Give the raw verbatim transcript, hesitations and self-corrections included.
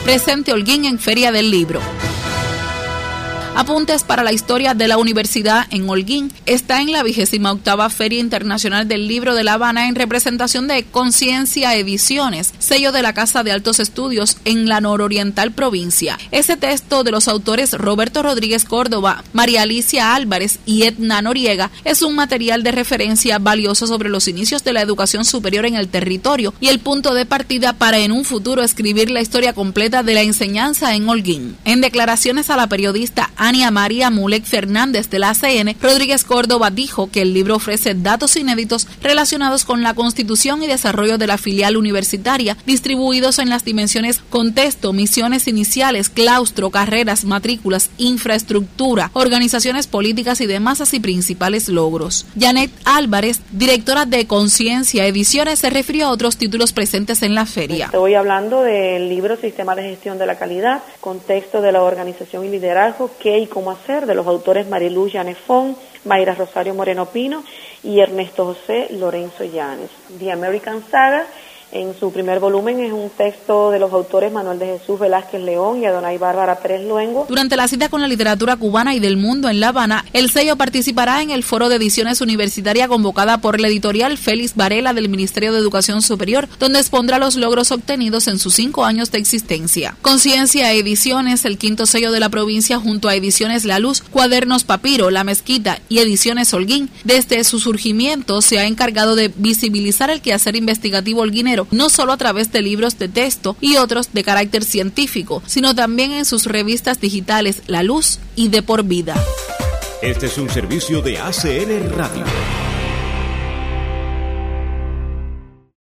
Presente Holguín en Feria del Libro. Apuntes para la historia de la universidad en Holguín está en la vigésima octava Feria Internacional del Libro de La Habana en representación de Conciencia Ediciones, sello de la Casa de Altos Estudios en la nororiental provincia. Ese texto de los autores Roberto Rodríguez Córdoba, María Alicia Álvarez y Edna Noriega es un material de referencia valioso sobre los inicios de la educación superior en el territorio y el punto de partida para en un futuro escribir la historia completa de la enseñanza en Holguín. En declaraciones a la periodista Ania María Mulek Fernández de la A C N, Rodríguez Córdoba dijo que el libro ofrece datos inéditos relacionados con la constitución y desarrollo de la filial universitaria, distribuidos en las dimensiones contexto, misiones iniciales, claustro, carreras, matrículas, infraestructura, organizaciones políticas y demás así principales logros. Janet Álvarez, directora de Conciencia Ediciones, se refirió a otros títulos presentes en la feria. Estoy hablando del libro Sistema de Gestión de la Calidad, contexto de la organización y liderazgo, qué y cómo hacer, de los autores Mariluz Yanefón, Mayra Rosario Moreno Pino y Ernesto José Lorenzo Llanes. The American Saga, en su primer volumen, es un texto de los autores Manuel de Jesús Velázquez León y Adonai Bárbara Pérez Luengo. Durante la cita con la literatura cubana y del mundo en La Habana, el sello participará en el Foro de Ediciones Universitaria convocada por la editorial Félix Varela del Ministerio de Educación Superior, donde expondrá los logros obtenidos en sus cinco años de existencia. Conciencia Ediciones, el quinto sello de la provincia junto a Ediciones La Luz, Cuadernos Papiro, La Mezquita y Ediciones Holguín, desde su surgimiento se ha encargado de visibilizar el quehacer investigativo holguinero, no solo a través de libros de texto y otros de carácter científico, sino también en sus revistas digitales La Luz y De Por Vida. Este es un servicio de A C N Radio.